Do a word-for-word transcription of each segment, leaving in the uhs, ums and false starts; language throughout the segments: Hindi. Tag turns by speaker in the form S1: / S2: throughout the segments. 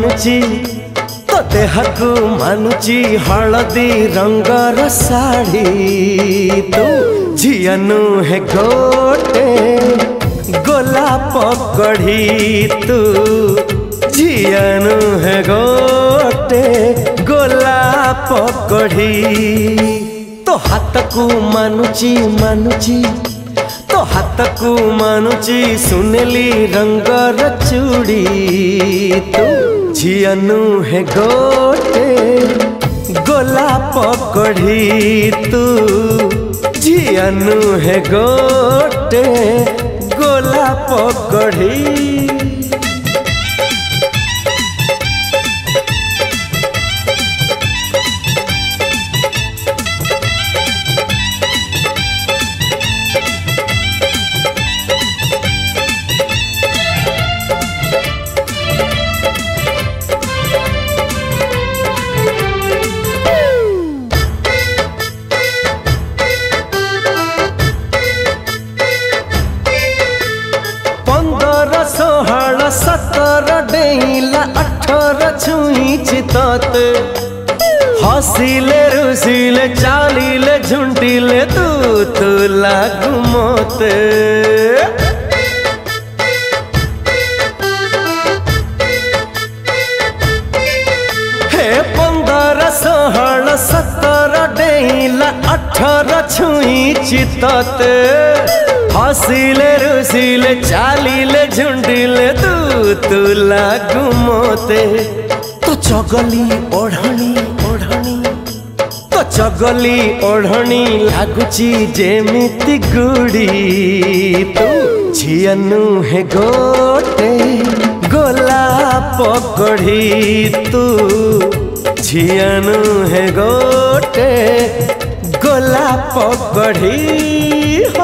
S1: मानुची तो देहकू मानुची हलदी रंगर साड़ी तू झियनु है गोटे गोलाप कढ़ी तू झियनु है गोटे गोलाप कढ़ी तो हाथ को मानुची मानुची तो हाथ को मानुची सुनेली रंगर चूड़ी तू झियनु है गोटे गोलाप कढ़ी तू झियनु है गोटे गोलाप कढ़ी। सोहल सतर डेला अठर छुईची तते हसिले रुसिले चालिले झुंटिले तू तू लागू मोते हे पंदर सोहल सतर डेला अठर छुईची तते हसिले रुसिले चालिले झुंडिले तू तू लागू मोते तो चगली ओढ़नी ओढ़नी तो चगली ओढ़नी लागुची जेमिति गुड़ी तू झियनु है गोटे गोलाप कढ़ी तू झियनु है गोटे गोलाप कढ़ी हो।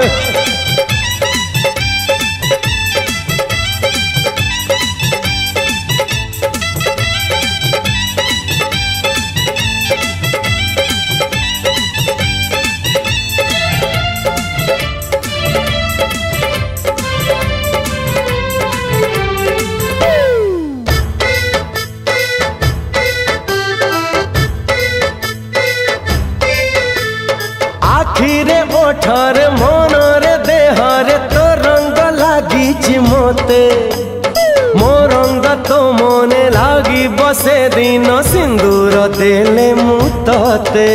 S1: आखिरे ओठरे मनरे देहरे तो रंग लागी मोते मो रंग तो मने लागी बसे दिन सिंदूर देले मुतते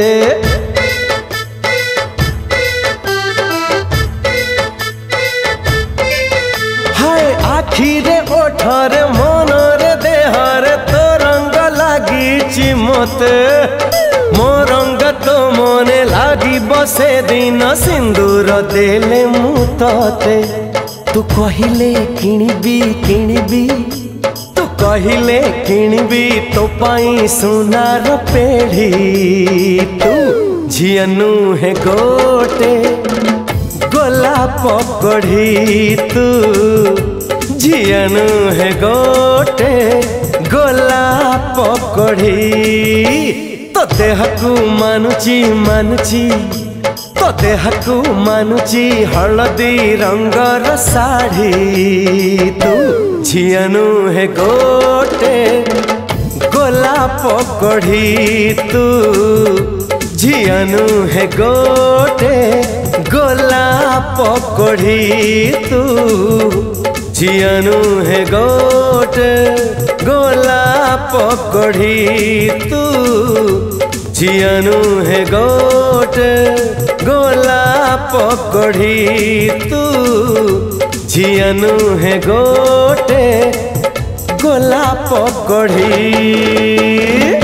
S1: हाय आखिरे ओठरे मनरे देहरे तो रंग लागी मोते मो रंग तो मने लागी बसे दिन सिंदूर देले मुतते तू कहिले किणबी किणबी तू कहिले किणबी तो पाई सुनार पेढ़ी तू झियनु है गोटे गोलाप कढ़ी तू झियनु है गोटे गोलाप कढ़ी तो देहकू मानुची मानुची तो देहकू मानुची हलदी रंगर साड़ी तू झियनु है गोटे गोलाप कढ़ी तू झियनु है गोटे गोलाप कढ़ी तू झियनु है गोटे गोलाप कढ़ी तू झियनु है गोटे गोलाप कढ़ी तू झियनु है गोटे गोलाप कढ़ी।